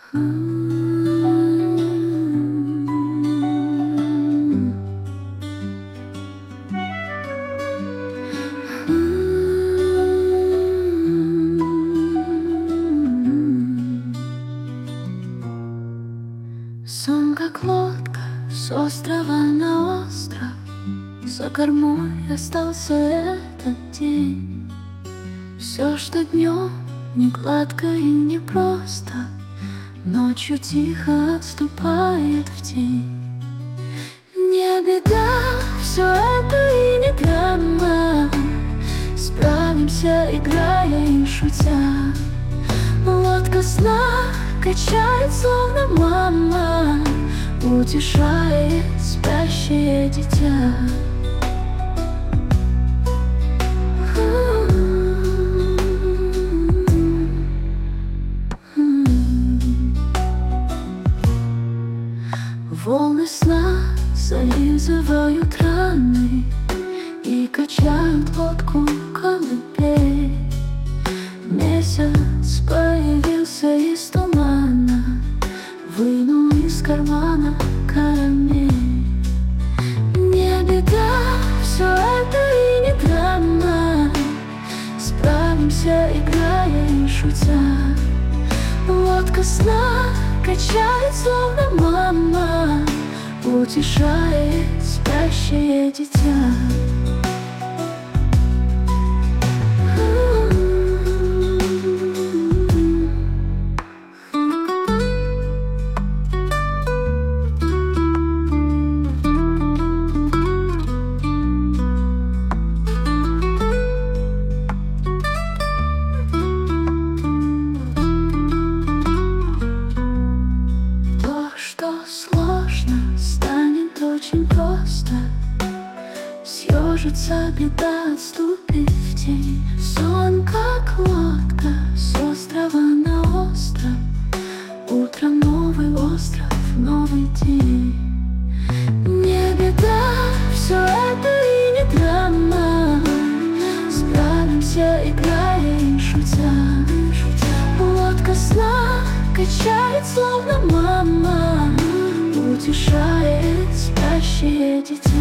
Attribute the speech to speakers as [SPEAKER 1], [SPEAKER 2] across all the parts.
[SPEAKER 1] Сон, как лодка с острова на остров, за кормой остался этот день. Все, что днем не гладко и не просто, ночью тихо отступает в тень. Не беда, все это и не драма, справимся, играя и шутя. Лодка сна качает, словно мама, утешает спящее дитя. Волны сна зализывают раны и качают лодку колыбель. Месяц появился из тумана, вынул из кармана карамель. Не беда, все это и не драма, справимся, играя и шутя. Лодка сна качает, словно мама, утешает спящее дитя. Сложно станет очень просто, съежится беда, отступит в тень. Сон, как лодка с острова на остров, утром новый остров, новый день. Не беда, все это и не драма, справимся, играя и шутя. Лодка сна качает, словно мама, утешает спящее дитя.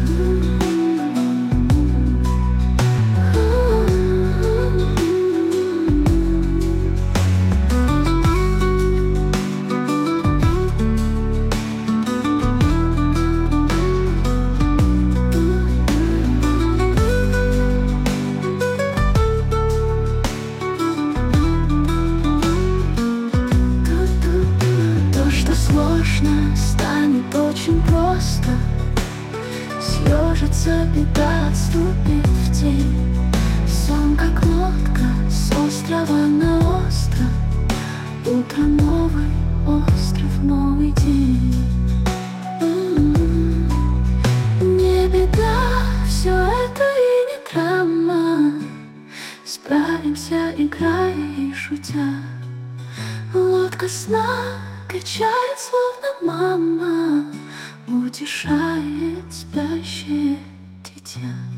[SPEAKER 1] Сложно станет очень просто, съежится беда, отступит в тень. Сон, как лодка с острова на остров, утром новый остров, новый день. Не беда, все это и не драма, справимся, играя и шутя. Лодка сна качает, словно мама, утешает спящее дитя.